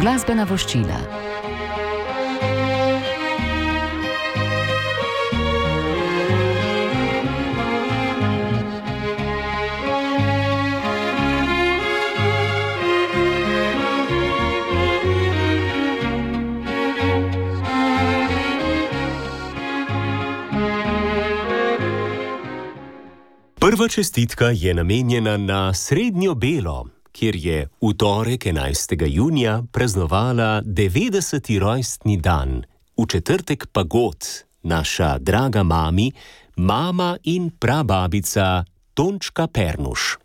Glasbena voščila. Prva čestitka je namenjena na Srednjo Belo, kjer je v torek 11. junija praznovala 90. rojstni dan, v četrtek pa god, naša draga mami, mama in prababica Tončka Pernuš.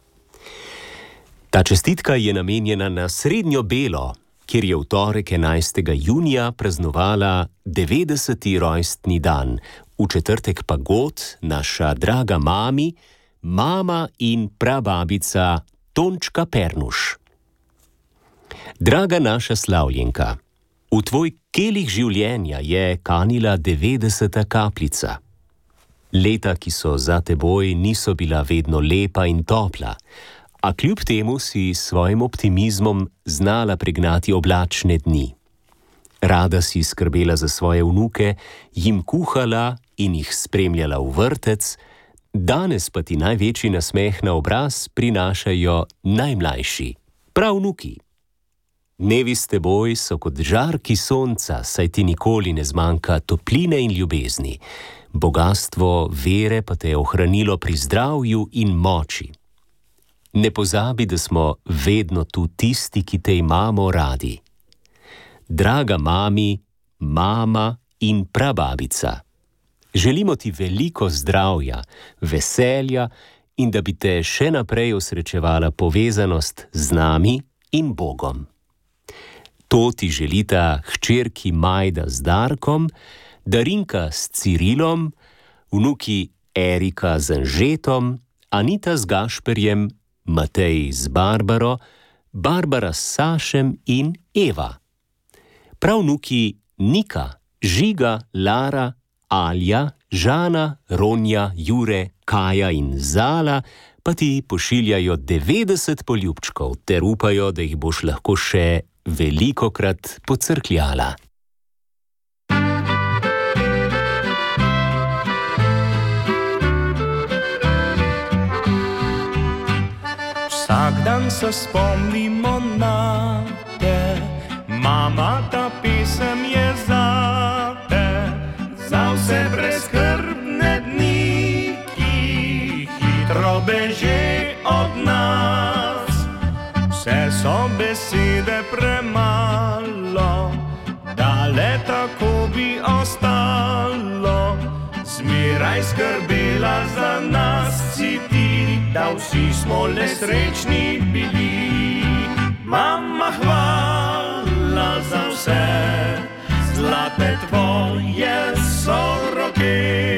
Ta čestitka je namenjena na Srednjo Belo, kjer je v torek 11. junija praznovala 90. rojstni dan, v četrtek pa god, naša draga mami, mama in prababica Tončka Pernuš. Draga naša slavljenka, v tvoj kelih življenja je kanila 90. kapljica. Leta, ki so za teboj, niso bila vedno lepa in topla, a kljub temu si s svojim optimizmom znala pregnati oblačne dni. Rada si skrbela za svoje vnuke, jim kuhala in jih spremljala v vrtec, danes pa ti največji nasmeh na obraz prinašajo najmlajši, prav vnuki. Dnevi s teboj so kot žarki sonca, saj ti nikoli ne zmanjka topline in ljubezni. Bogastvo vere pa te je ohranilo pri zdravju in moči. Ne pozabi, da smo vedno tu tisti, ki te imamo radi. Draga mami, mama in prababica, želimo ti veliko zdravja, veselja in da bi te še naprej osrečevala povezanost z nami in Bogom. To ti želita hčerki Majda z Darkom, Darinka s Cirilom, vnuki Erika z Anžetom, Anita z Gašperjem, Matej z Barbaro, Barbara s Sašem in Eva. Prav vnuki Nika, Žiga, Lara, Alja, Žana, Ronja, Jure, Kaja in Zala pa ti pošiljajo 90 poljubčkov ter upajo, da jih boš lahko še velikokrat pocrkljala. Vsak dan se spomnimo na te, mama, ta pesem je zate, za vse brezskrbne dni, ki hitro beže od nas. Vse so besede premalo, da le tako bi ostalo. Zmeraj skrbela za nas si ti, da vsi smo le srečni bili. Mama, hvala za vse, zlate tvoje so roke.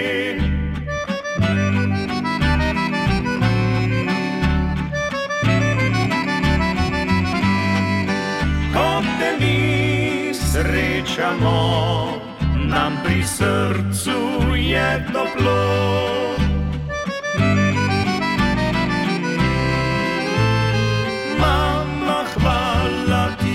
Ko te mi srečamo, nam pri srcu je toplo. Mama, hvala ti.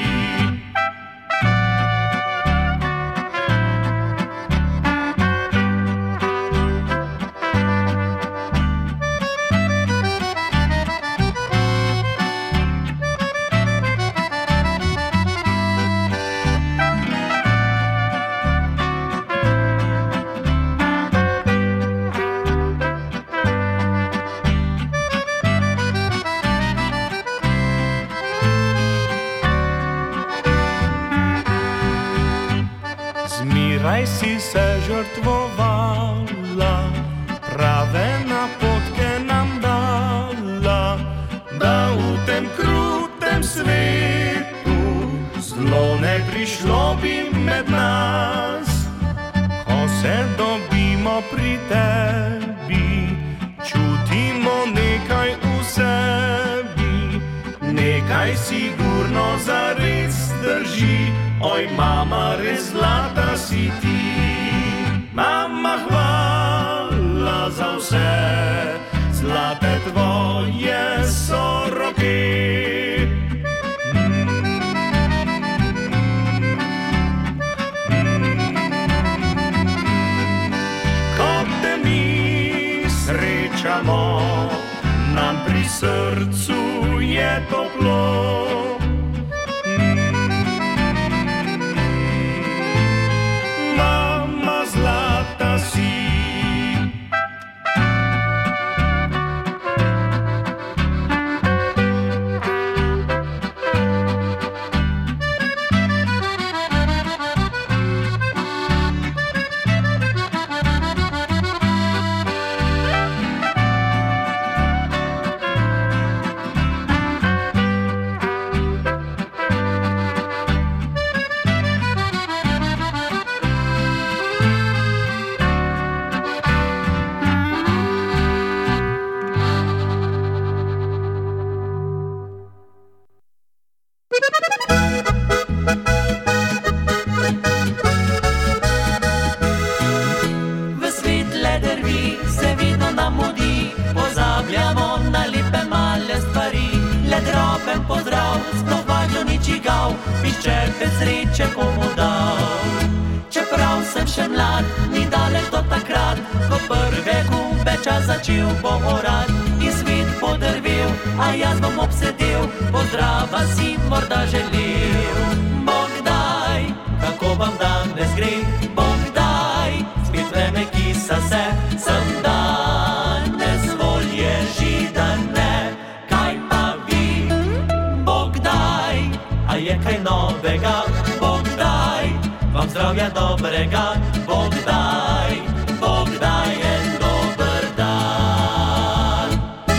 Zmeraj si se žrtvovala, prave napotke nam dala, da v tem krutem svetu zlo ne prišlo bi med nas. Ko se dobimo pri tebi, čutimo nekaj v sebi, nekaj sigurno zares drži. Oj, mama, res zlata si ti. Mama, hvala za vse, zlate tvoje so roke. srečamo, nam pri srcu je toplo. Mama zlata si. Začel bom orad in svet podrvel, a jaz bom obsedel, pozdrava si morda želel. Bog daj, kako vam danes gre, Bog daj, spet vreme kisa se, sem danes volje židane, kaj pa vi? Bog daj, a je kaj novega, Bog daj, vam zdravja dobrega, Bog daj en dober dan.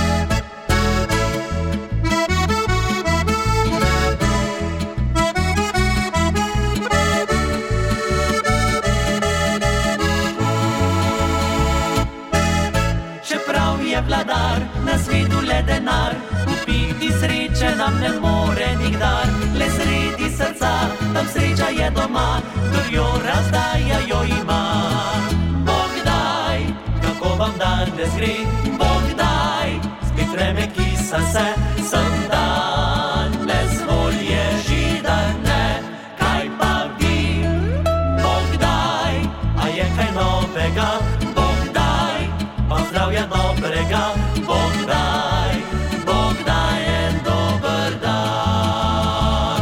Čeprav je vladar na svetu le denar, kupiti sreče nam ne more nikdar. Le sredi srca, tam sreča je doma, kdor jo razdaja, jo ima. Kako vam danes gre, Bog daj, spet vreme kisa se, sem danes volje židane, kaj pa vi? Bog daj, a je kaj novega, Bog daj, vam zdravja dobrega, Bog daj en dober dan.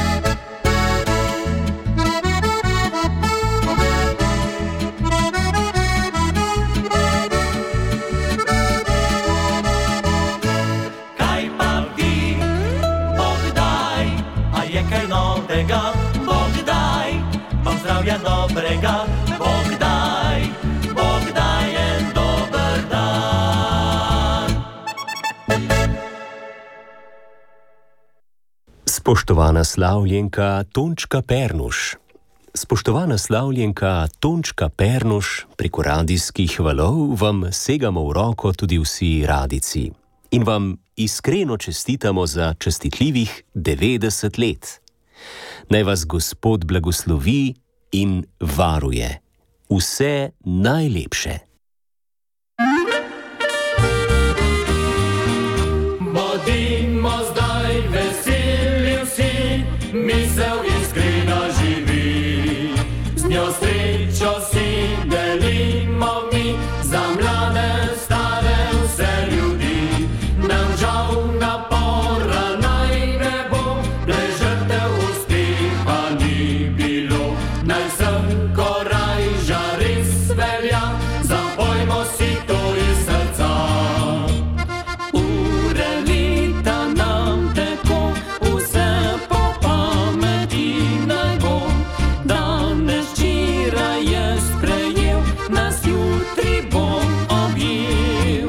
Bog daj, vam zdravja dobrega, Bog daj en dober dan. Spoštovana slavljenka Tončka Pernuš. Spoštovana slavljenka Tončka Pernuš, preko radijskih valov vam segamo v roko tudi vsi radijci in vam iskreno čestitamo za častitljivih 90 let. Naj vas Gospod blagoslovi in varuje. Vse najlepše. Bodimo zdaj veseli vsi, misel iskrena živi. Z njo srečo si delimo mi, za mlade, stare, vse ljudi. Nam žal napora naj ne bo, brez žrtev uspeha ni bilo. Naj sem korajža res velja, zapojmo si to iz srca. Ure leta nam teko, vse po pameti naj bo. Danes včeraj je sprejel, nas jutri bom objel.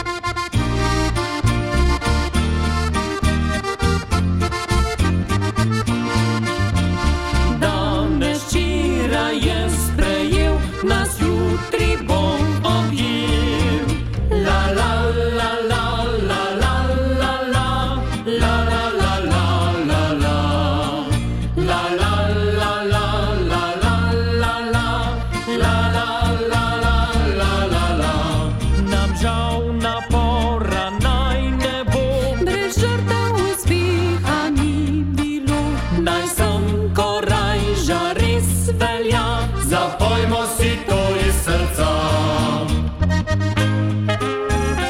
Danes včeraj je sprejel, nas jutri bom objel. La la la la la la la la, la la la la la la, la la la la la la la la, la la la la la la. Nam žal napora naj ne bo, brez žrtev uspeha ni bilo. Naj sem korajža res velja, zapojmo si to iz srca.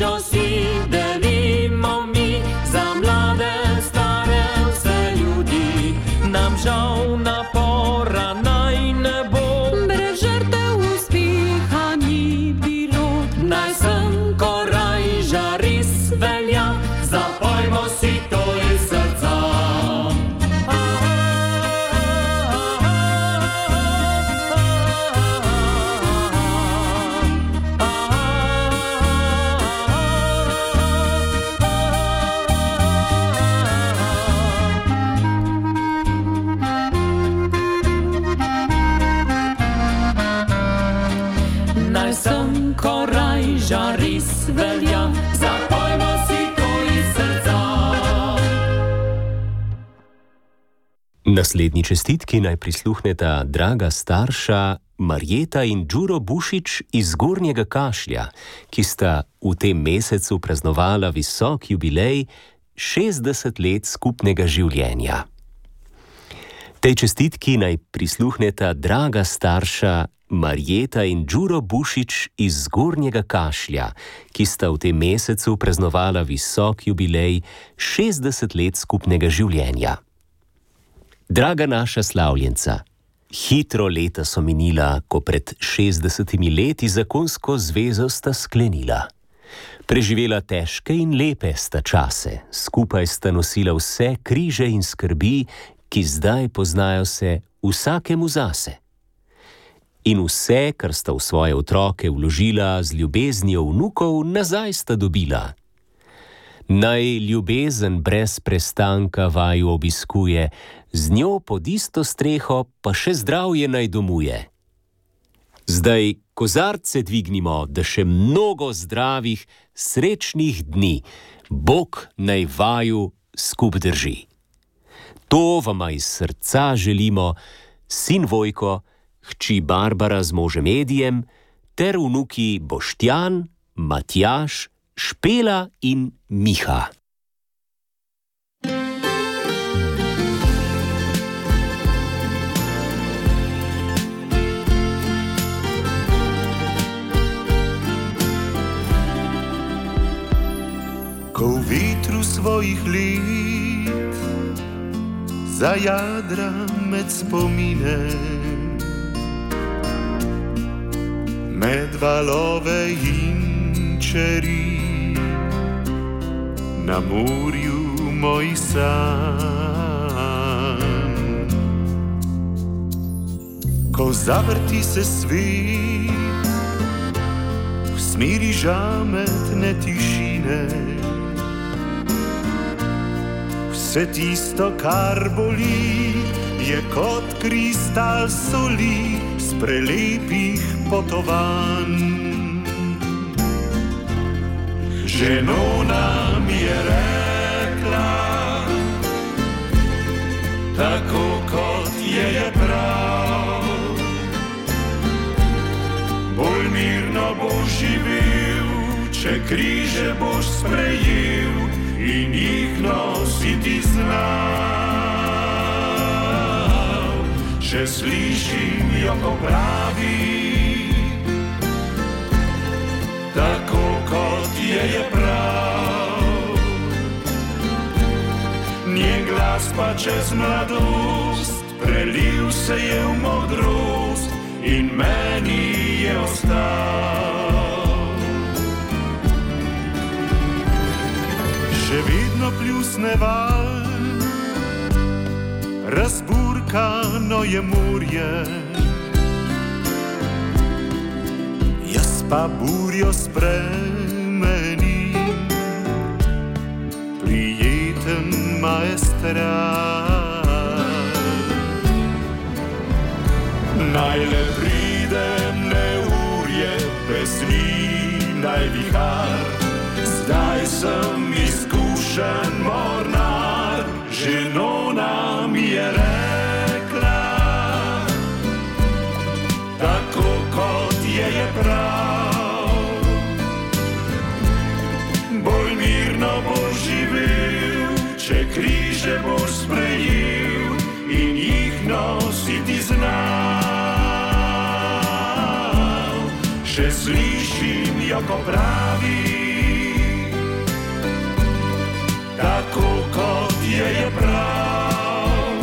Hišo si delimo mi, za mlade, stare, vse ljudi. Nam žal napora naj ne bo, brez žrtev uspeha ni bilo. Naj sem koraj žaris velja, zapojmo si to iz srca. Naj sem koraj žaris velja, zapojmo si to iz srca. Naslednji čestitki naj prisluhneta draga starša Marjeta in Đuro Bušič iz Zgornjega Kašlja, ki sta v tem mesecu praznovala visok jubilej 60 let skupnega življenja. Tej čestitki naj prisluhneta draga starša Marjeta in Đuro Bušič iz Zgornjega Kašlja, ki sta v tem mesecu praznovala visok jubilej 60 let skupnega življenja. Draga naša slavljenca, hitro leta so minila, ko pred 60 leti zakonsko zvezo sta sklenila. Preživela težke in lepe sta čase, skupaj sta nosila vse križe in skrbi, ki zdaj poznajo se vsakemu zase. In vse, kar sta v svoje otroke vložila, z ljubeznijo vnukov nazaj sta dobila. Naj ljubezen brez prestanka vaju obiskuje, z njo pod isto streho pa še zdravje naj domuje. Zdaj kozarce dvignimo, da še mnogo zdravih, srečnih dni Bog naj vaju skup drži. To vama iz srca želimo, sin Vojko, hči Barbara z možem Edijem, ter vnuki Boštjan, Matjaž, Špela in Miha. Ko v vetru svojih let zajadra med spomine, med valove in čeri, na morju moj san. Ko zavrti se svet v smeri žametne tišine, vse tisto, kar boli, je kot kristal soli z prelepih potovanj. Ženona mi je rekla, tako kot je prav, bolj mirno boš živel, če križe boš sprejel in jih nositi znal. Še slišim jo, ko pravi, tako kot je prav. Njen glas pa čez mladost prelil se je v modrost in meni je ostal. Še vedno pljusne val, razburkano je morje, jaz pa burjo spremenim, prijeten maestral. Naj le pride neurje, pesmi naj vihar, zdaj sem izkušen mornar. Ženona mi je rekla, tako kot je prav, bolj mirno boš živel, če križe boš sprejel in jih nositi znal. Še slišim jo, ko pravi, kje je prav.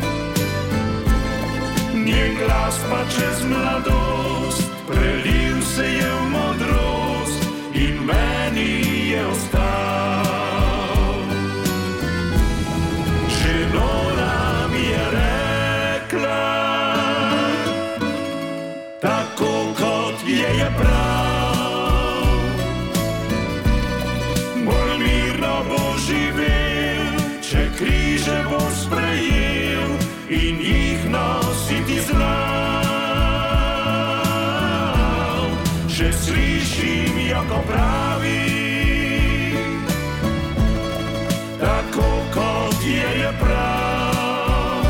Njen glas pa čez mladost prelil se je v modrost in meni je ostal. Že Nora mi je rekla, tako kot je prav. Bolj mirno bo živel, če križe bo sprejel in jih nositi znal. Že slišim jo, ko pravi, tako kot je prav.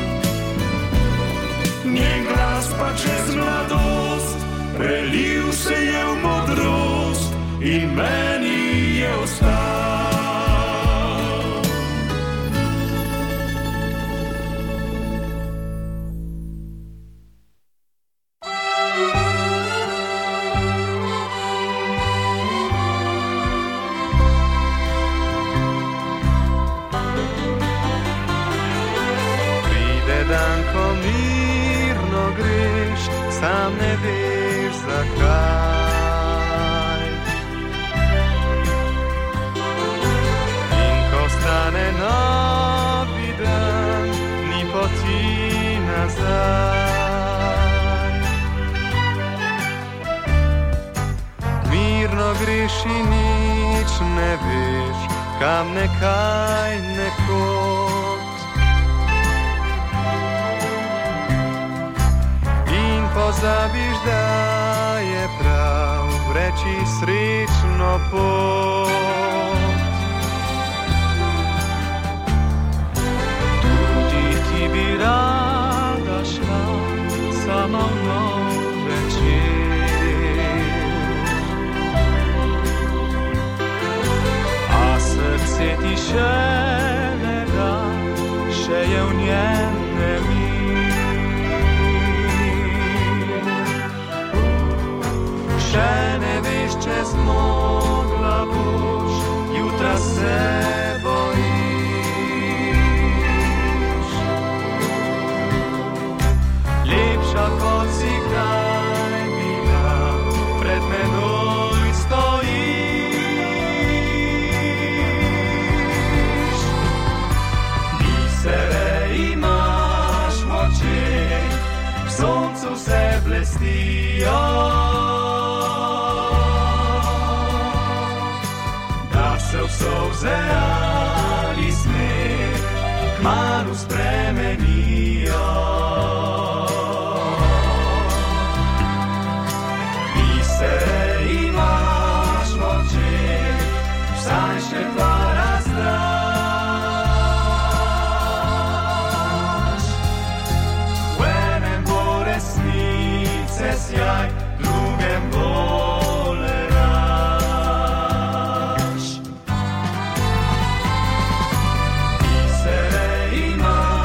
Njen glas pa čez mladost prelil se je v modrost in meni je ostal. Sam ne veš zakaj. In ko stane novi dan, ni poti nazaj. Mirno greš in nič ne veš, kam nekaj nekod. Pozabiš, da je prav reči srečno pot. Tudi ti bi rada šla sama v nov večer, a srce ti še ne da, še je v njem nemir. Še ne veš, če zmogla boš, jutra se bojiš. Lepša kot si kdaj bila, pred menoj stojiš. Bisere imaš v očeh, v soncu se blestijo. Solze ali smeh kmalu spremenijo. Bisere imaš v očeh, vsaj še dva razdraš. V enem bo resnice sjaj, drugem bo imaš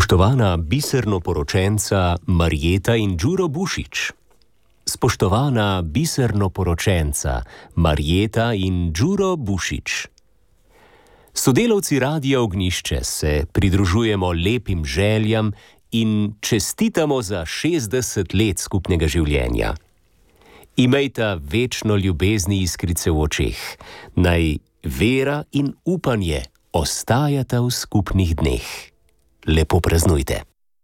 Spoštovana bisernoporočenca Marjeta in Đuro Bušić. Spoštovana bisernoporočenca Marjeta in Đuro Bušić. Sodelavci Radia Ognjišče se pridružujemo lepim željam in čestitamo za 60 let skupnega življenja. Imejta večno ljubezni iskrice v očeh, naj vera in upanje ostajata v skupnih dneh. Lepo praznujte.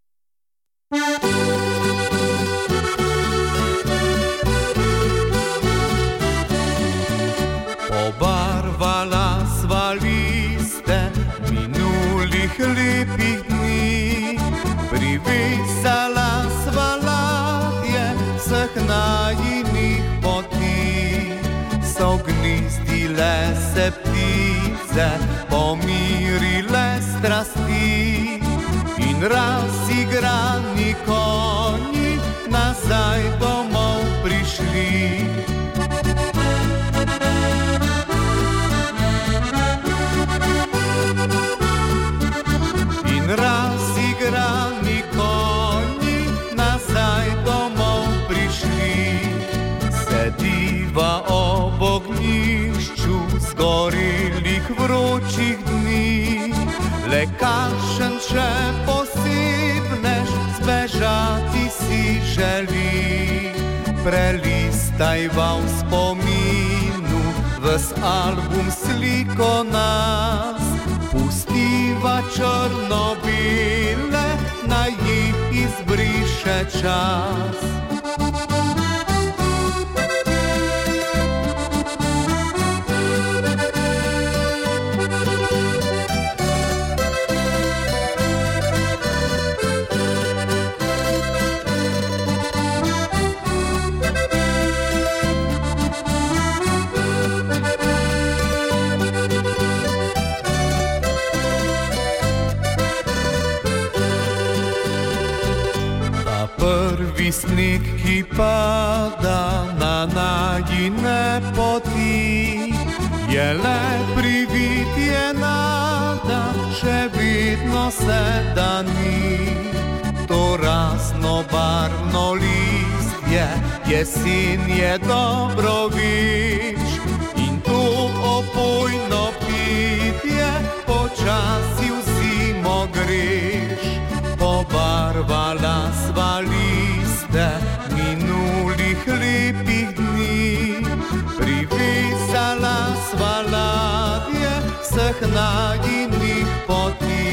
Pobarvala sva liste minulih lepih dni, privezala sva ladje vseh najinih poti, so gnizdile se ptice, pomirile strasti in razigrani konji nazaj domov prišli. In razigrani konji nazaj domov prišli. Sediva ob ognjišču zgorelih vročih dni, le kakšen še posebnež zbežati si želi. Prelistajva v spominu ves album sliko nas, pustiva črno-bele, naj jih izbriše čas. Prvi sneg, ki pada na najine poti, je le privitje nada, še vedno se dani. To raznobarvno listje, jesen je dobro več, in to opojno pitje počasi v zimo greš. Pobarvala sva liste minulih lepih dni, privezala sva ladje vseh najinih poti.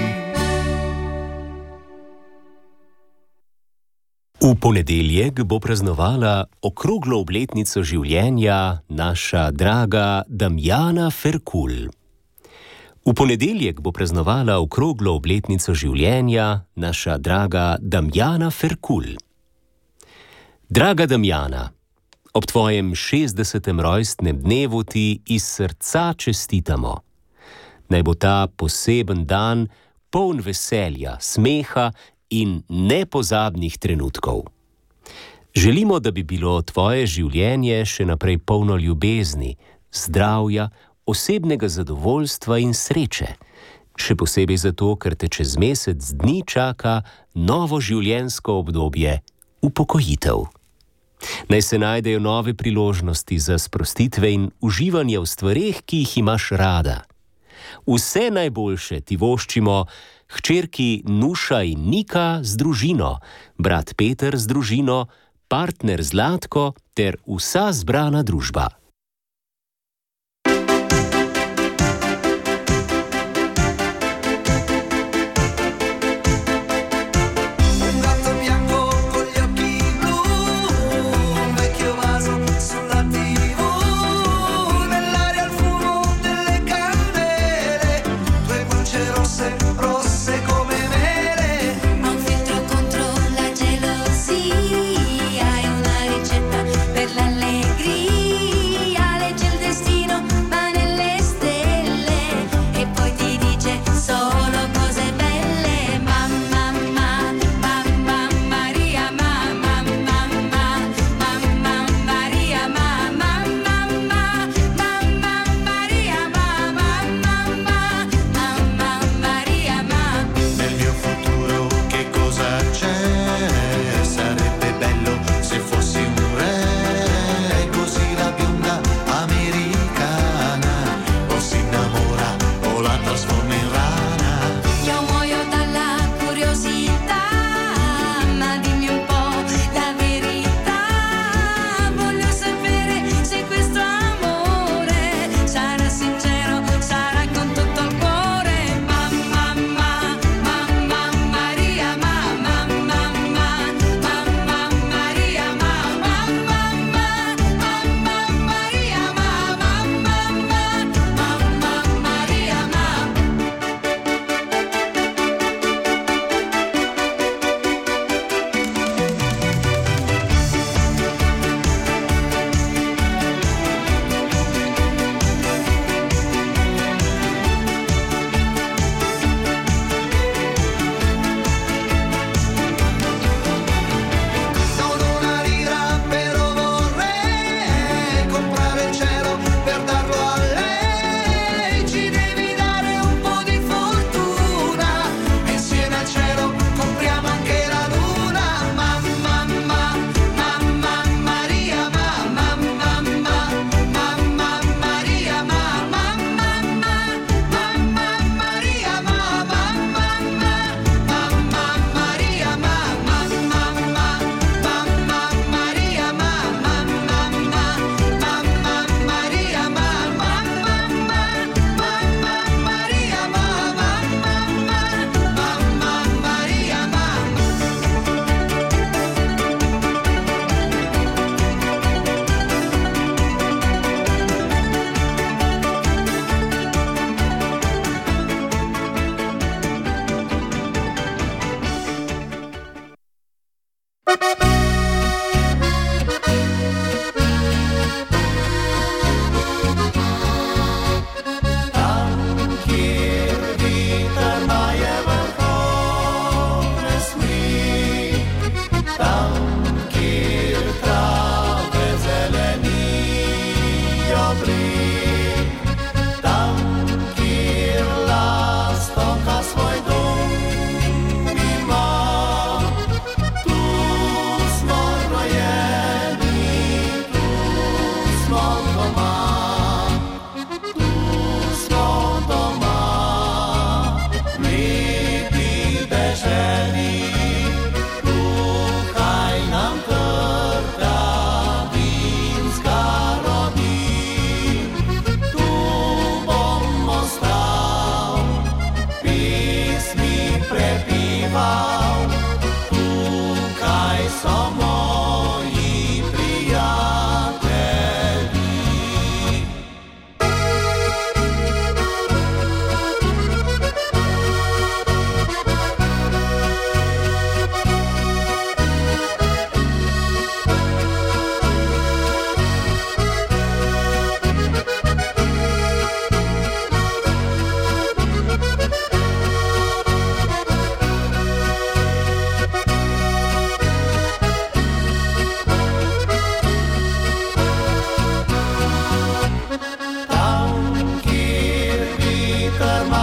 V ponedeljek bo praznovala okroglo obletnico življenja naša draga Damjana Ferkul. V ponedeljek bo praznovala okroglo obletnico življenja naša draga Damjana Ferkul. Draga Damjana, ob tvojem 60. rojstnem dnevu ti iz srca čestitamo. Naj bo ta poseben dan poln veselja, smeha in nepozabnih trenutkov. Želimo, da bi bilo tvoje življenje še naprej polno ljubezni, zdravja, osebnega zadovoljstva in sreče, še posebej zato, ker te čez mesec dni čaka novo življenjsko obdobje, upokojitev. Naj se najdejo nove priložnosti za sprostitve in uživanje v stvareh, ki jih imaš rada. Vse najboljše ti voščimo hčerki Nuša in Nika z družino, brat Peter z družino, partner Zlatko ter vsa zbrana družba. Allegria krma